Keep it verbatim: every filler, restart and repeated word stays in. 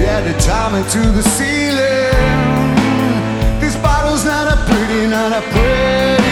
had to tie me to the ceiling. This bottle's not a pretty, not a pretty